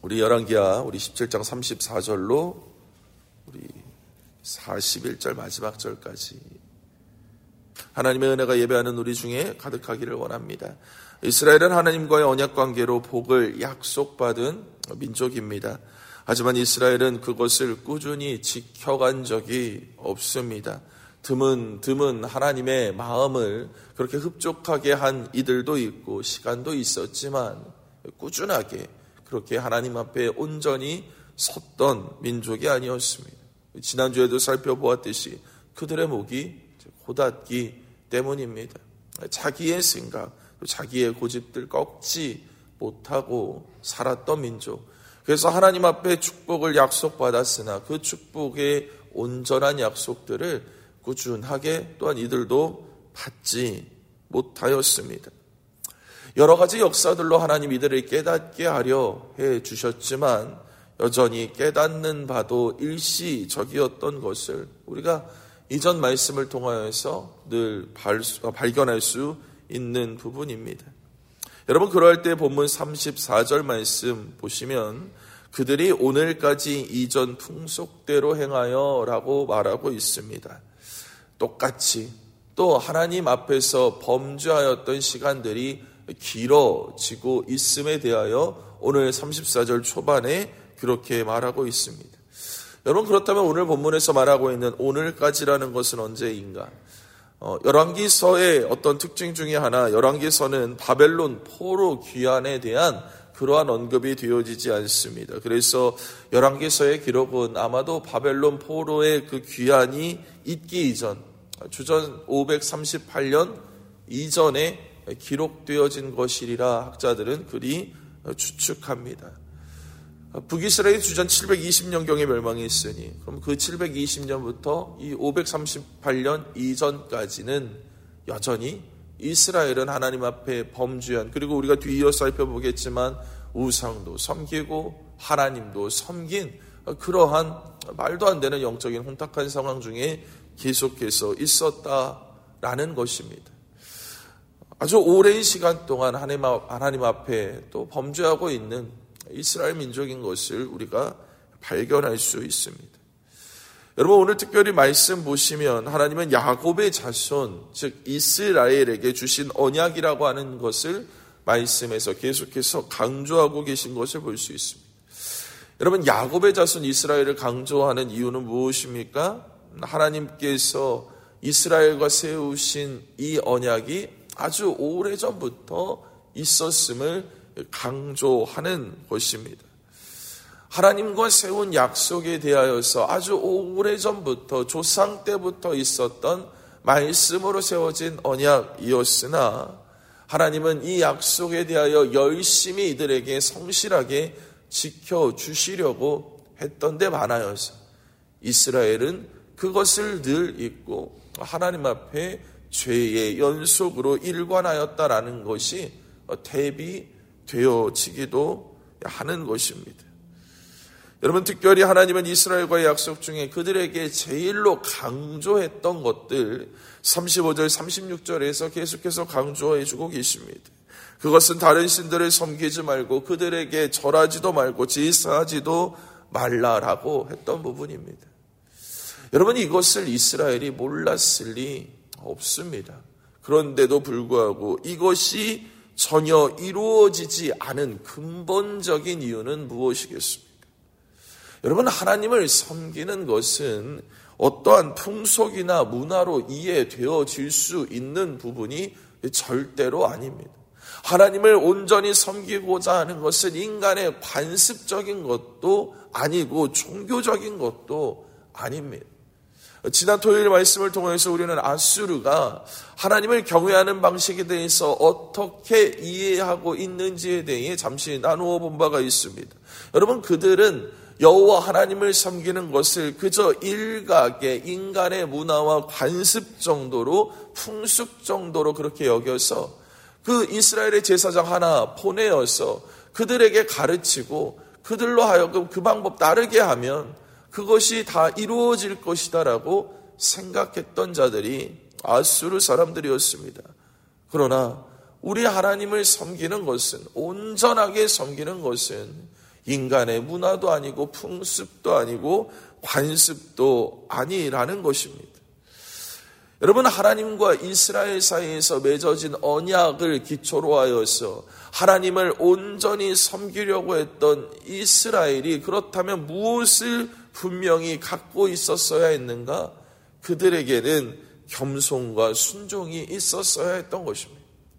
우리 열왕기하 우리 17장 34절로 우리 41절 마지막 절까지 하나님의 은혜가 예배하는 우리 중에 가득하기를 원합니다. 이스라엘은 하나님과의 언약관계로 복을 약속받은 민족입니다. 하지만 이스라엘은 그것을 꾸준히 지켜간 적이 없습니다. 드문 하나님의 마음을 그렇게 흡족하게 한 이들도 있고 시간도 있었지만 꾸준하게 그렇게 하나님 앞에 온전히 섰던 민족이 아니었습니다. 지난주에도 살펴보았듯이 그들의 목이 고닫기 때문입니다. 자기의 생각, 자기의 고집들 꺾지 못하고 살았던 민족. 그래서 하나님 앞에 축복을 약속받았으나 그 축복의 온전한 약속들을 꾸준하게 또한 이들도 받지 못하였습니다. 여러 가지 역사들로 하나님 이들을 깨닫게 하려 해 주셨지만 여전히 깨닫는 바도 일시적이었던 것을 우리가 이전 말씀을 통하여서 늘 발견할 수 있는 부분입니다. 여러분, 그럴 때 본문 34절 말씀 보시면 그들이 오늘까지 이전 풍속대로 행하여 라고 말하고 있습니다. 똑같이 또 하나님 앞에서 범죄하였던 시간들이 길어지고 있음에 대하여 오늘 34절 초반에 그렇게 말하고 있습니다. 여러분, 그렇다면 오늘 본문에서 말하고 있는 오늘까지라는 것은 언제인가? 열왕기서의 어떤 특징 중에 하나, 열왕기서는 바벨론 포로 귀환에 대한 그러한 언급이 되어지지 않습니다. 그래서 열왕기서의 기록은 아마도 바벨론 포로의 그 귀환이 있기 이전, 주전 538년 이전에 기록되어진 것이리라 학자들은 그리 추측합니다. 북이스라엘이 주전 720년경에 멸망했으니 그럼 그 720년부터 이 538년 이전까지는 여전히 이스라엘은 하나님 앞에 범죄한, 그리고 우리가 뒤이어 살펴보겠지만 우상도 섬기고 하나님도 섬긴 그러한 말도 안 되는 영적인 혼탁한 상황 중에 계속해서 있었다라는 것입니다. 아주 오랜 시간 동안 하나님 앞에 또 범죄하고 있는 이스라엘 민족인 것을 우리가 발견할 수 있습니다. 여러분, 오늘 특별히 말씀 보시면 하나님은 야곱의 자손, 즉 이스라엘에게 주신 언약이라고 하는 것을 말씀에서 계속해서 강조하고 계신 것을 볼 수 있습니다. 여러분, 야곱의 자손 이스라엘을 강조하는 이유는 무엇입니까? 하나님께서 이스라엘과 세우신 이 언약이 아주 오래전부터 있었음을 강조하는 것입니다. 하나님과 세운 약속에 대하여서 아주 오래전부터 조상 때부터 있었던 말씀으로 세워진 언약이었으나 하나님은 이 약속에 대하여 열심히 이들에게 성실하게 지켜주시려고 했던 데 반하여서 이스라엘은 그것을 늘 잊고 하나님 앞에 죄의 연속으로 일관하였다라는 것이 대비되어지기도 하는 것입니다. 여러분, 특별히 하나님은 이스라엘과의 약속 중에 그들에게 제일로 강조했던 것들 35절 36절에서 계속해서 강조해주고 계십니다. 그것은 다른 신들을 섬기지 말고 그들에게 절하지도 말고 제사하지도 말라라고 했던 부분입니다. 여러분, 이것을 이스라엘이 몰랐을 리 없습니다. 그런데도 불구하고 이것이 전혀 이루어지지 않은 근본적인 이유는 무엇이겠습니까? 여러분, 하나님을 섬기는 것은 어떠한 풍속이나 문화로 이해되어질 수 있는 부분이 절대로 아닙니다. 하나님을 온전히 섬기고자 하는 것은 인간의 관습적인 것도 아니고 종교적인 것도 아닙니다. 지난 토요일 말씀을 통해서 우리는 아수르가 하나님을 경외하는 방식에 대해서 어떻게 이해하고 있는지에 대해 잠시 나누어 본 바가 있습니다. 여러분, 그들은 여호와 하나님을 섬기는 것을 그저 일각의 인간의 문화와 관습 정도로, 풍습 정도로 그렇게 여겨서 그 이스라엘의 제사장 하나 보내어서 그들에게 가르치고 그들로 하여금 그 방법 따르게 하면 그것이 다 이루어질 것이다라고 생각했던 자들이 아수르 사람들이었습니다. 그러나 우리 하나님을 섬기는 것은, 온전하게 섬기는 것은 인간의 문화도 아니고 풍습도 아니고 관습도 아니라는 것입니다. 여러분, 하나님과 이스라엘 사이에서 맺어진 언약을 기초로 하여서 하나님을 온전히 섬기려고 했던 이스라엘이 그렇다면 무엇을 분명히 갖고 있었어야 했는가? 그들에게는 겸손과 순종이 있었어야 했던 것입니다.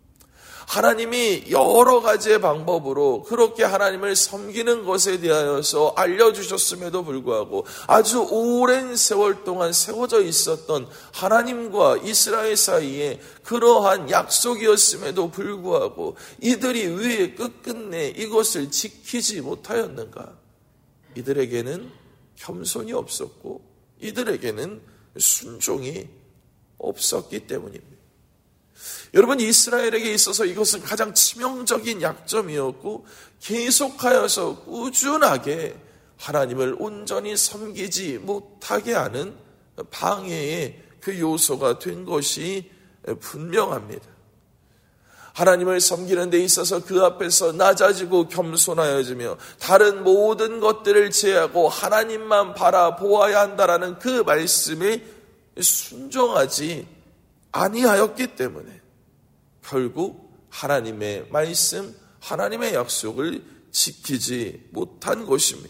하나님이 여러 가지의 방법으로 그렇게 하나님을 섬기는 것에 대하여서 알려주셨음에도 불구하고 아주 오랜 세월 동안 세워져 있었던 하나님과 이스라엘 사이에 그러한 약속이었음에도 불구하고 이들이 왜 끝끝내 이것을 지키지 못하였는가? 이들에게는 겸손이 없었고 이들에게는 순종이 없었기 때문입니다. 여러분, 이스라엘에게 있어서 이것은 가장 치명적인 약점이었고 계속하여서 꾸준하게 하나님을 온전히 섬기지 못하게 하는 방해의 그 요소가 된 것이 분명합니다. 하나님을 섬기는 데 있어서 그 앞에서 낮아지고 겸손하여지며 다른 모든 것들을 제하고 하나님만 바라보아야 한다라는 그 말씀에 순종하지 아니하였기 때문에 결국 하나님의 말씀, 하나님의 약속을 지키지 못한 것입니다.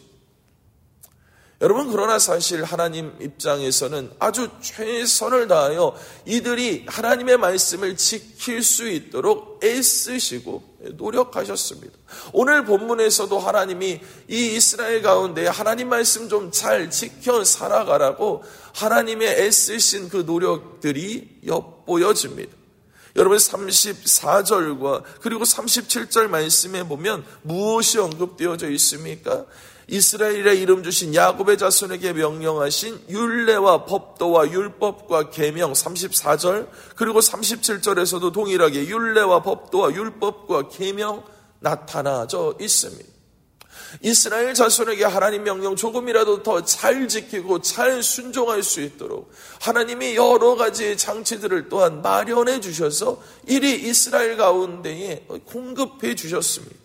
여러분, 그러나 사실 하나님 입장에서는 아주 최선을 다하여 이들이 하나님의 말씀을 지킬 수 있도록 애쓰시고 노력하셨습니다. 오늘 본문에서도 하나님이 이 이스라엘 가운데 하나님 말씀 좀 잘 지켜 살아가라고 하나님의 애쓰신 그 노력들이 엿보여집니다. 여러분, 34절과 그리고 37절 말씀에 보면 무엇이 언급되어져 있습니까? 이스라엘의 이름 주신 야곱의 자손에게 명령하신 율례와 법도와 율법과 계명 34절, 그리고 37절에서도 동일하게 율례와 법도와 율법과 계명 나타나져 있습니다. 이스라엘 자손에게 하나님 명령 조금이라도 더 잘 지키고 잘 순종할 수 있도록 하나님이 여러 가지의 장치들을 또한 마련해 주셔서 이리 이스라엘 가운데에 공급해 주셨습니다.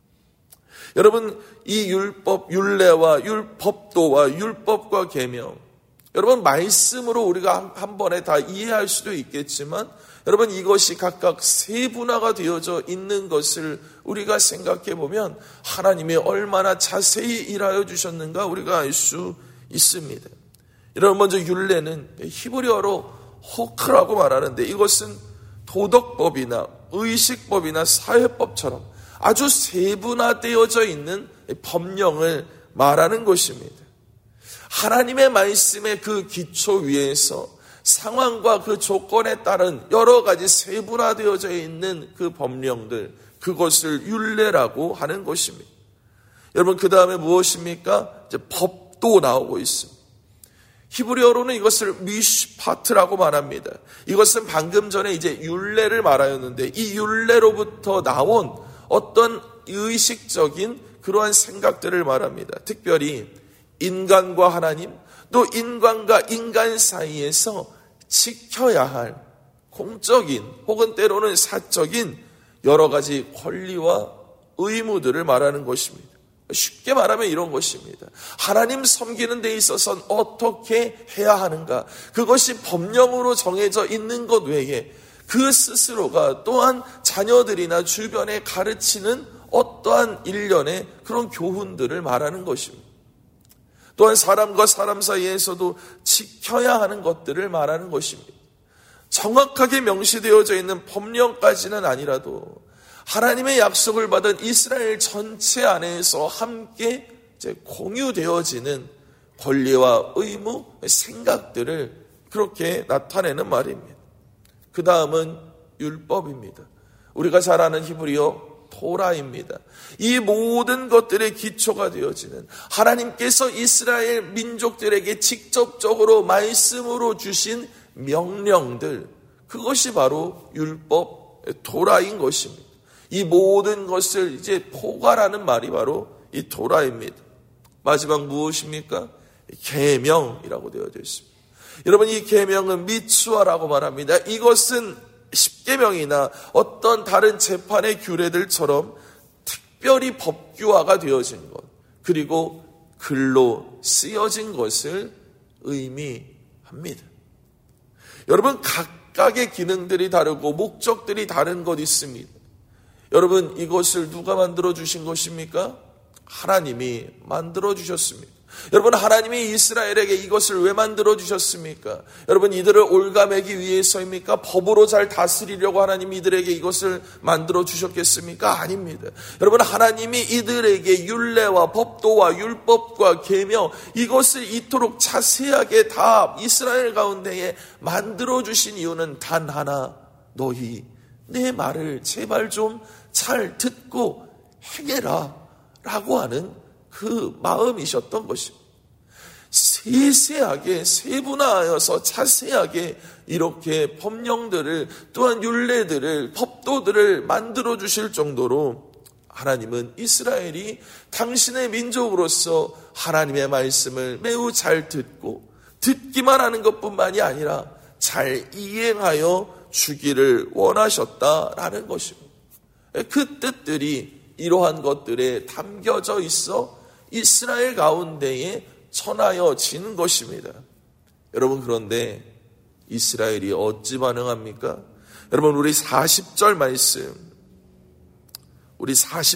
여러분, 이 율법, 율례와 법도와 율법과 계명, 여러분, 말씀으로 우리가 한 번에 다 이해할 수도 있겠지만 여러분, 이것이 각각 세분화가 되어져 있는 것을 우리가 생각해 보면 하나님이 얼마나 자세히 일하여 주셨는가 우리가 알 수 있습니다. 여러분, 먼저 율례는 히브리어로 호크라고 말하는데 이것은 도덕법이나 의식법이나 사회법처럼 아주 세분화되어져 있는 법령을 말하는 것입니다. 하나님의 말씀의 그 기초 위에서 상황과 그 조건에 따른 여러 가지 세분화되어져 있는 그 법령들, 그것을 율례라고 하는 것입니다. 여러분, 그 다음에 무엇입니까? 이제 법도 나오고 있습니다. 히브리어로는 이것을 미슈파트라고 말합니다. 이것은 방금 전에 이제 율례를 말하였는데 이 율례로부터 나온 어떤 의식적인 그러한 생각들을 말합니다. 특별히 인간과 하나님, 또 인간과 인간 사이에서 지켜야 할 공적인 혹은 때로는 사적인 여러 가지 권리와 의무들을 말하는 것입니다. 쉽게 말하면 이런 것입니다. 하나님 섬기는 데 있어서는 어떻게 해야 하는가, 그것이 법령으로 정해져 있는 것 외에 그 스스로가 또한 자녀들이나 주변에 가르치는 어떠한 일련의 그런 교훈들을 말하는 것입니다. 또한 사람과 사람 사이에서도 지켜야 하는 것들을 말하는 것입니다. 정확하게 명시되어져 있는 법령까지는 아니라도 하나님의 약속을 받은 이스라엘 전체 안에서 함께 공유되어지는 권리와 의무, 생각들을 그렇게 나타내는 말입니다. 그 다음은 율법입니다. 우리가 잘 아는 히브리어 토라입니다. 이 모든 것들의 기초가 되어지는 하나님께서 이스라엘 민족들에게 직접적으로 말씀으로 주신 명령들, 그것이 바로 율법 토라인 것입니다. 이 모든 것을 이제 포괄하는 말이 바로 이 토라입니다. 마지막 무엇입니까? 계명이라고 되어져 있습니다. 여러분, 이 계명은 미츠와라고 말합니다. 이것은 십계명이나 어떤 다른 재판의 규례들처럼 특별히 법규화가 되어진 것, 그리고 글로 쓰여진 것을 의미합니다. 여러분, 각각의 기능들이 다르고 목적들이 다른 것 있습니다. 여러분, 이것을 누가 만들어 주신 것입니까? 하나님이 만들어 주셨습니다. 여러분, 하나님이 이스라엘에게 이것을 왜 만들어 주셨습니까? 여러분, 이들을 올가매기 위해서입니까? 법으로 잘 다스리려고 하나님이 이들에게 이것을 만들어 주셨겠습니까? 아닙니다. 여러분, 하나님이 이들에게 율례와 법도와 율법과 계명, 이것을 이토록 자세하게 다 이스라엘 가운데에 만들어 주신 이유는 단 하나, 너희 내 말을 제발 좀 잘 듣고 행해라 라고 하는 그 마음이셨던 것입니다. 세세하게 세분화하여서 자세하게 이렇게 법령들을, 또한 율례들을, 법도들을 만들어 주실 정도로 하나님은 이스라엘이 당신의 민족으로서 하나님의 말씀을 매우 잘 듣고, 듣기만 하는 것뿐만이 아니라 잘 이행하여 주기를 원하셨다라는 것입니다. 그 뜻들이 이러한 것들에 담겨져 있어 이스라엘 가운데에 전하여진 것입니다. 여러분, 그런데 이스라엘이 어찌 반응합니까? 여러분, 우리 40절 말씀, 우리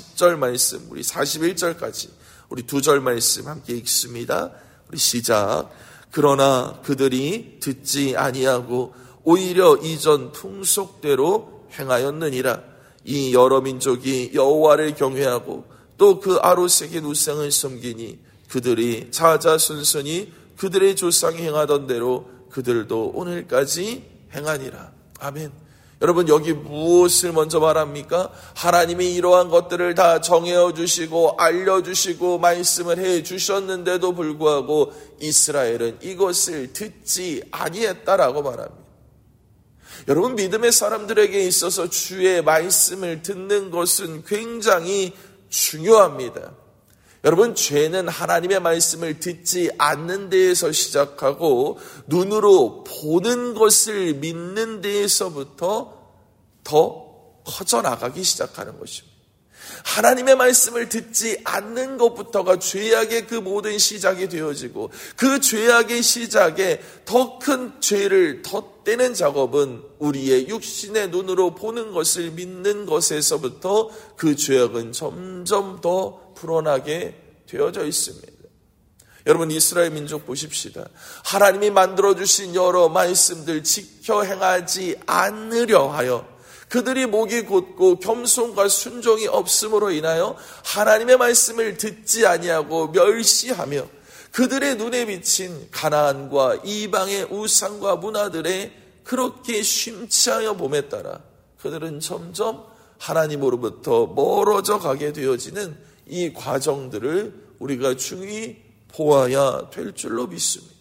41절까지 우리 2절 말씀 함께 읽습니다. 우리 시작. 그러나 그들이 듣지 아니하고 오히려 이전 풍속대로 행하였느니라. 이 여러 민족이 여호와를 경외하고 또 그 아로새긴 우상을 섬기니 그들이 자자손손이 그들의 조상이 행하던 대로 그들도 오늘까지 행하니라. 아멘. 여러분, 여기 무엇을 먼저 말합니까? 하나님이 이러한 것들을 다 정해어 주시고 알려주시고 말씀을 해 주셨는데도 불구하고 이스라엘은 이것을 듣지 아니했다라고 말합니다. 여러분, 믿음의 사람들에게 있어서 주의 말씀을 듣는 것은 굉장히 중요합니다. 여러분, 죄는 하나님의 말씀을 듣지 않는 데에서 시작하고 눈으로 보는 것을 믿는 데에서부터 더 커져나가기 시작하는 것입니다. 하나님의 말씀을 듣지 않는 것부터가 죄악의 그 모든 시작이 되어지고, 그 죄악의 시작에 더 큰 죄를 덧대는 작업은 우리의 육신의 눈으로 보는 것을 믿는 것에서부터 그 죄악은 점점 더 불어나게 되어져 있습니다. 여러분, 이스라엘 민족 보십시다. 하나님이 만들어주신 여러 말씀들 지켜 행하지 않으려 하여 그들이 목이 곧고 겸손과 순종이 없음으로 인하여 하나님의 말씀을 듣지 아니하고 멸시하며 그들의 눈에 비친 가나안과 이방의 우상과 문화들에 그렇게 심취하여 봄에 따라 그들은 점점 하나님으로부터 멀어져 가게 되어지는 이 과정들을 우리가 중히 보아야 될 줄로 믿습니다.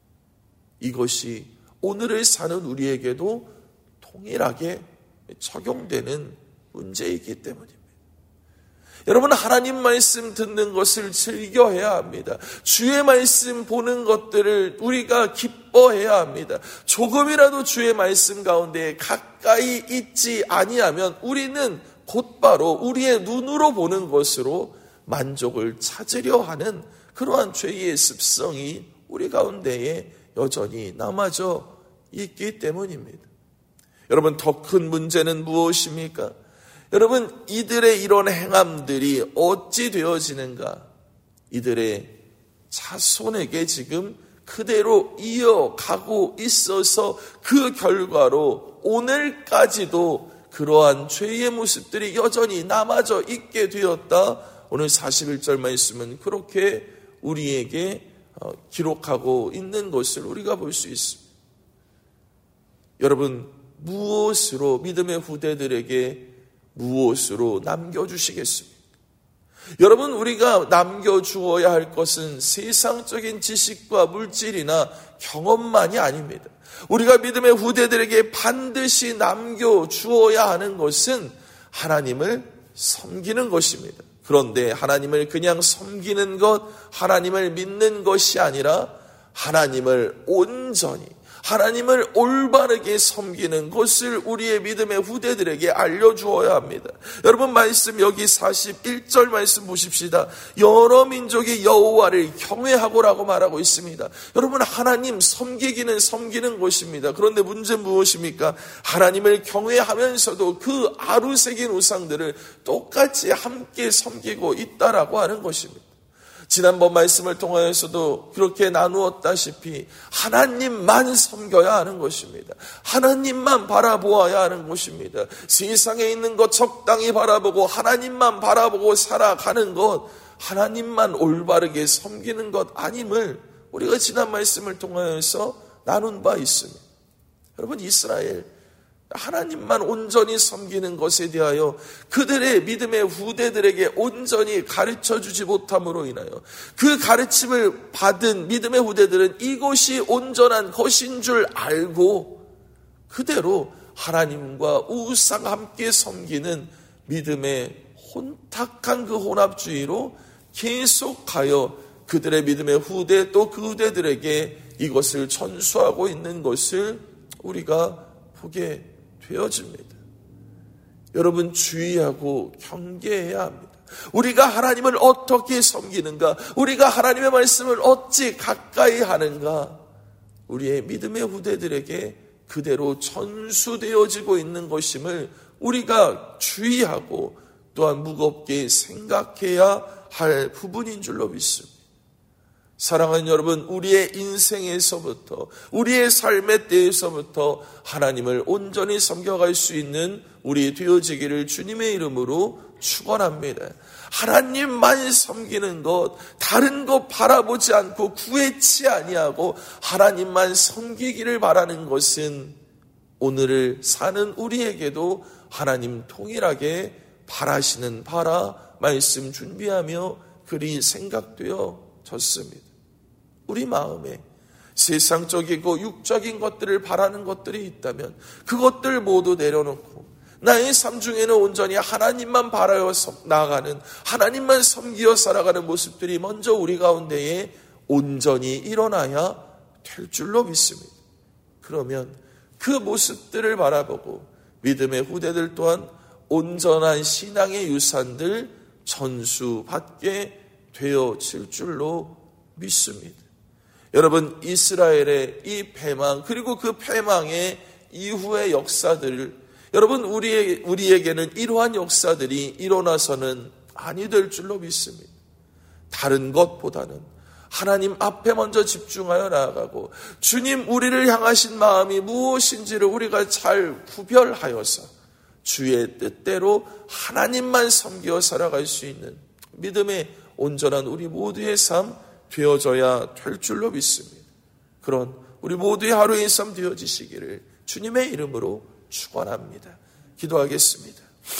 이것이 오늘을 사는 우리에게도 동일하게 적용되는 문제이기 때문입니다. 여러분, 하나님 말씀 듣는 것을 즐겨해야 합니다. 주의 말씀 보는 것들을 우리가 기뻐해야 합니다. 조금이라도 주의 말씀 가운데 가까이 있지 아니하면 우리는 곧바로 우리의 눈으로 보는 것으로 만족을 찾으려 하는 그러한 죄의 습성이 우리 가운데에 여전히 남아져 있기 때문입니다. 여러분, 더 큰 문제는 무엇입니까? 여러분, 이들의 이런 행함들이 어찌 되어지는가? 이들의 자손에게 지금 그대로 이어가고 있어서 그 결과로 오늘까지도 그러한 죄의 모습들이 여전히 남아져 있게 되었다. 오늘 41절 말씀은 그렇게 우리에게 기록하고 있는 것을 우리가 볼 수 있습니다. 여러분, 무엇으로 믿음의 후대들에게 무엇으로 남겨주시겠습니까? 여러분, 우리가 남겨주어야 할 것은 세상적인 지식과 물질이나 경험만이 아닙니다. 우리가 믿음의 후대들에게 반드시 남겨주어야 하는 것은 하나님을 섬기는 것입니다. 그런데 하나님을 그냥 섬기는 것, 하나님을 믿는 것이 아니라 하나님을 온전히, 하나님을 올바르게 섬기는 것을 우리의 믿음의 후대들에게 알려주어야 합니다. 여러분 말씀 여기 41절 말씀 보십시다. 여러 민족이 여호와를 경외하고라고 말하고 있습니다. 여러분 하나님 섬기기는 섬기는 것입니다. 그런데 문제는 무엇입니까? 하나님을 경외하면서도 그 아루새긴 우상들을 똑같이 함께 섬기고 있다라고 하는 것입니다. 지난번 말씀을 통하여서도 그렇게 나누었다시피 하나님만 섬겨야 하는 것입니다. 하나님만 바라보아야 하는 것입니다. 세상에 있는 것 적당히 바라보고 하나님만 바라보고 살아가는 것, 하나님만 올바르게 섬기는 것 아님을 우리가 지난 말씀을 통하여서 나눈 바 있습니다. 여러분 이스라엘 하나님만 온전히 섬기는 것에 대하여 그들의 믿음의 후대들에게 온전히 가르쳐주지 못함으로 인하여 그 가르침을 받은 믿음의 후대들은 이것이 온전한 것인 줄 알고 그대로 하나님과 우상 함께 섬기는 믿음의 혼탁한 그 혼합주의로 계속하여 그들의 믿음의 후대 또 그 후대들에게 이것을 전수하고 있는 것을 우리가 보게 되어집니다. 여러분 주의하고 경계해야 합니다. 우리가 하나님을 어떻게 섬기는가? 우리가 하나님의 말씀을 어찌 가까이 하는가? 우리의 믿음의 후대들에게 그대로 전수되어지고 있는 것임을 우리가 주의하고 또한 무겁게 생각해야 할 부분인 줄로 믿습니다. 사랑하는 여러분, 우리의 인생에서부터 우리의 삶의 때에서부터 하나님을 온전히 섬겨갈 수 있는 우리 되어지기를 주님의 이름으로 축원합니다. 하나님만 섬기는 것, 다른 것 바라보지 않고 구애치 아니하고 하나님만 섬기기를 바라는 것은 오늘을 사는 우리에게도 하나님 동일하게 바라시는 바라 말씀 준비하며 그리 생각되어졌습니다. 우리 마음에 세상적이고 육적인 것들을 바라는 것들이 있다면 그것들 모두 내려놓고 나의 삶 중에는 온전히 하나님만 바라여 나아가는, 하나님만 섬기어 살아가는 모습들이 먼저 우리 가운데에 온전히 일어나야 될 줄로 믿습니다. 그러면 그 모습들을 바라보고 믿음의 후대들 또한 온전한 신앙의 유산들 전수받게 되어질 줄로 믿습니다. 여러분 이스라엘의 이 패망 그리고 그 패망의 이후의 역사들, 여러분 우리에게는 이러한 역사들이 일어나서는 아니 될 줄로 믿습니다. 다른 것보다는 하나님 앞에 먼저 집중하여 나아가고 주님 우리를 향하신 마음이 무엇인지를 우리가 잘 구별하여서 주의 뜻대로 하나님만 섬기어 살아갈 수 있는 믿음의 온전한 우리 모두의 삶 되어져야 될 줄로 믿습니다. 그런 우리 모두의 하루의 삶 되어지시기를 주님의 이름으로 축원합니다. 기도하겠습니다.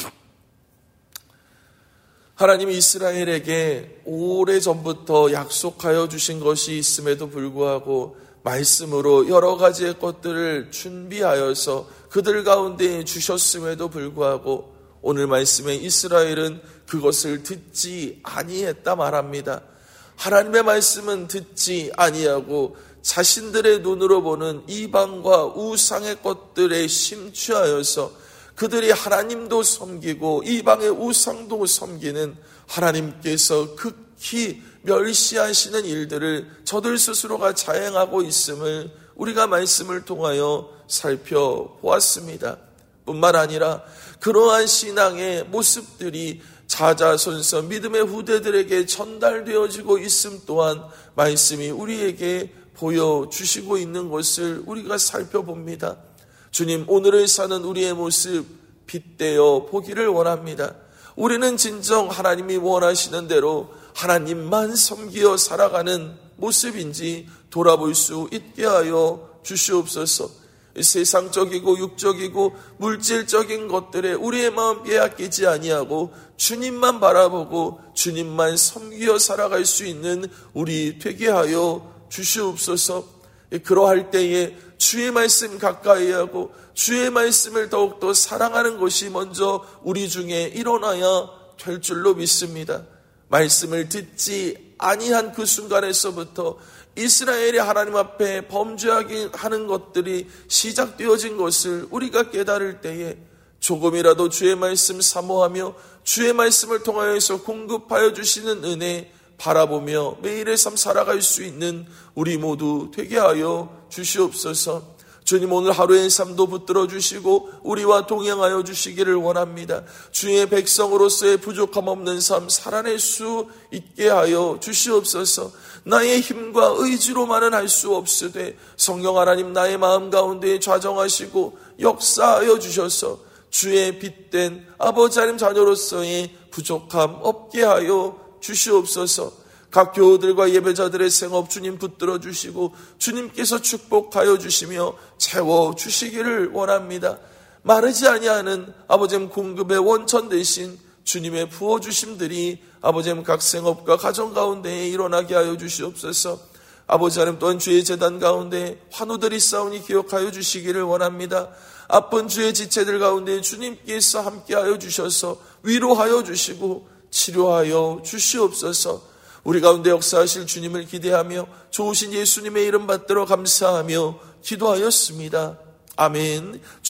하나님 이스라엘에게 오래전부터 약속하여 주신 것이 있음에도 불구하고 말씀으로 여러 가지의 것들을 준비하여서 그들 가운데 주셨음에도 불구하고 오늘 말씀에 이스라엘은 그것을 듣지 아니했다 말합니다. 하나님의 말씀은 듣지 아니하고 자신들의 눈으로 보는 이방과 우상의 것들에 심취하여서 그들이 하나님도 섬기고 이방의 우상도 섬기는 하나님께서 극히 멸시하시는 일들을 저들 스스로가 자행하고 있음을 우리가 말씀을 통하여 살펴보았습니다. 뿐만 아니라 그러한 신앙의 모습들이 자자손손 믿음의 후대들에게 전달되어지고 있음 또한 말씀이 우리에게 보여주시고 있는 것을 우리가 살펴봅니다. 주님 오늘을 사는 우리의 모습 빗대어 보기를 원합니다. 우리는 진정 하나님이 원하시는 대로 하나님만 섬기어 살아가는 모습인지 돌아볼 수 있게 하여 주시옵소서. 세상적이고 육적이고 물질적인 것들에 우리의 마음 빼앗기지 아니하고 주님만 바라보고 주님만 섬기어 살아갈 수 있는 우리 되게 하여 주시옵소서. 그러할 때에 주의 말씀 가까이 하고 주의 말씀을 더욱더 사랑하는 것이 먼저 우리 중에 일어나야 될 줄로 믿습니다. 말씀을 듣지 아니한 그 순간에서부터 이스라엘이 하나님 앞에 범죄하게 하는 것들이 시작되어진 것을 우리가 깨달을 때에 조금이라도 주의 말씀 사모하며 주의 말씀을 통하여서 공급하여 주시는 은혜 바라보며 매일의 삶 살아갈 수 있는 우리 모두 되게 하여 주시옵소서. 주님, 오늘 하루의 삶도 붙들어 주시고 우리와 동행하여 주시기를 원합니다. 주의 백성으로서의 부족함 없는 삶 살아낼 수 있게 하여 주시옵소서. 나의 힘과 의지로만은 할 수 없으되 성령 하나님 나의 마음 가운데 좌정하시고 역사하여 주셔서 주의 빛된 아버지 하나님 자녀로서의 부족함 없게 하여 주시옵소서. 각 교우들과 예배자들의 생업 주님 붙들어 주시고 주님께서 축복하여 주시며 채워 주시기를 원합니다. 마르지 아니하는 아버지님 공급의 원천 되신 주님의 부어주심들이 아버지님 각 생업과 가정 가운데 일어나게 하여 주시옵소서. 아버지 하나님 또한 주의 제단 가운데 환우들이 싸우니 기억하여 주시기를 원합니다. 아픈 주의 지체들 가운데 주님께서 함께하여 주셔서 위로하여 주시고 치료하여 주시옵소서. 우리 가운데 역사하실 주님을 기대하며 좋으신 예수님의 이름 받들어 감사하며 기도하였습니다. 아멘.